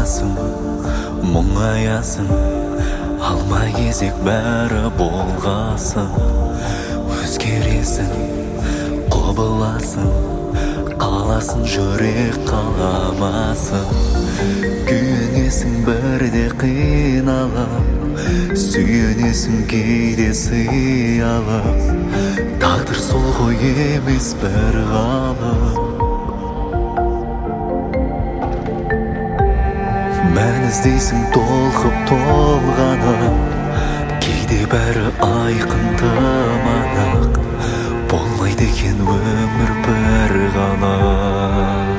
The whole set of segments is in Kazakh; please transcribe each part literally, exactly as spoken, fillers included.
Сағынасың, мұңаясың, алмай кезек бәрі болғасың. Өзгересің, құбыласың, қаласың, жүрек қаламасың. Күйінесің бірде қиналып, сүйінесің кейде сыялып. Тағдыр сол ғой емес бір қалып. Мән іздейсің толқып толғанып, кейде бәрі айқындым анық. Болмайды екен өмір бір ғалап.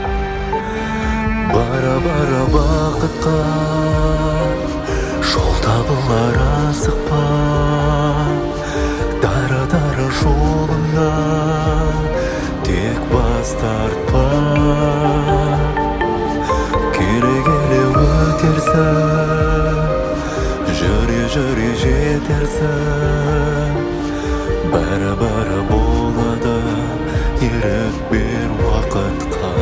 Бара-бара бақытқа жол табылар асықпа. Дара-дара жолыңда тек бас тартпа. Келе-келе өтерсің, жүре-жүре жетерсің. Бәрі-бәрі болады, ерік бер уақытқа.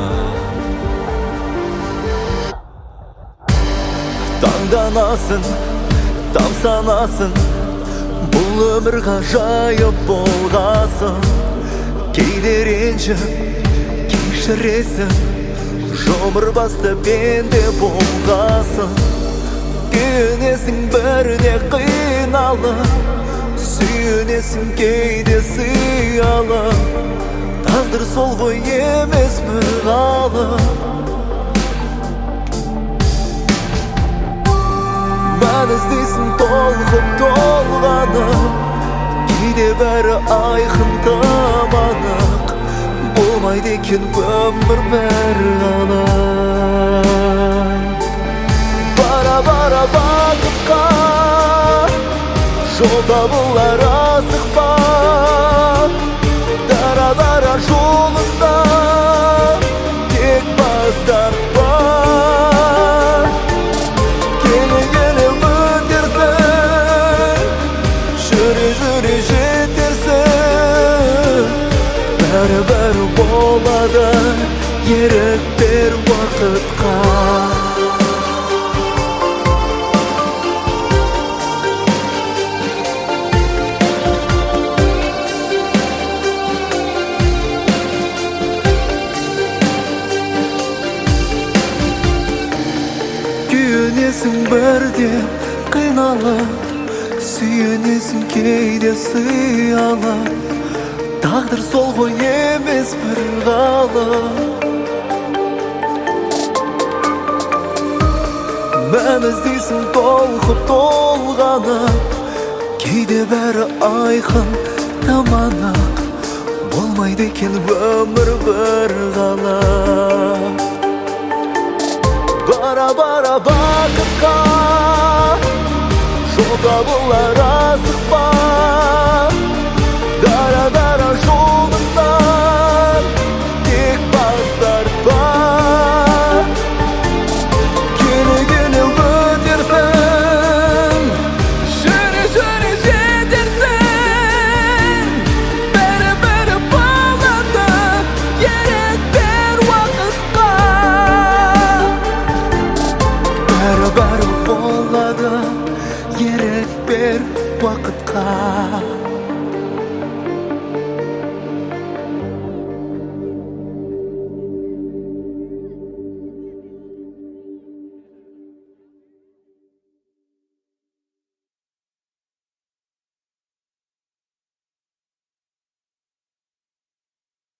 Таңданасың, тамсанасың, бұл өмір ғажайып болғасың. Кейде ренжіп, кешіресің, жұмыр басты пенде болғасың. Күйінесің бірде қиналып, сүйінесің кейде сыялып. Тағдыр сол ғой емес бір қалып. Мән іздейсің толқып толғанып, кейде бәрі айқындым анық. Болмайды екен өмір бір қалап. Бара-бара бақытқа жол табылар асықпа. Дара-дара жолыңда тек бас тартпа. Келе-келе өтерсің, жүре-жүре жетерсің. Бәрі-бәрі болады, ерік бер уақытқа. Күйінесің бірде қиналып, сүйінесің кейде сыялып. Тағдыр сол ғой емес бір қалып. Мән іздейсің толқып толғанып, кейде бәрі айқын тым анық. Болмайды екен өмір бір қалап. Бара-бара бақытқа жол табылар асықпа. Дара-дара жолыңда тек бас тартпа. Келе-келе өтерсің, жүре-жүре жетерсің. Бәрі-бәрі болады, ерік бер уақытқа. Бәрі-бәрі болады, ерік бер уақытқа.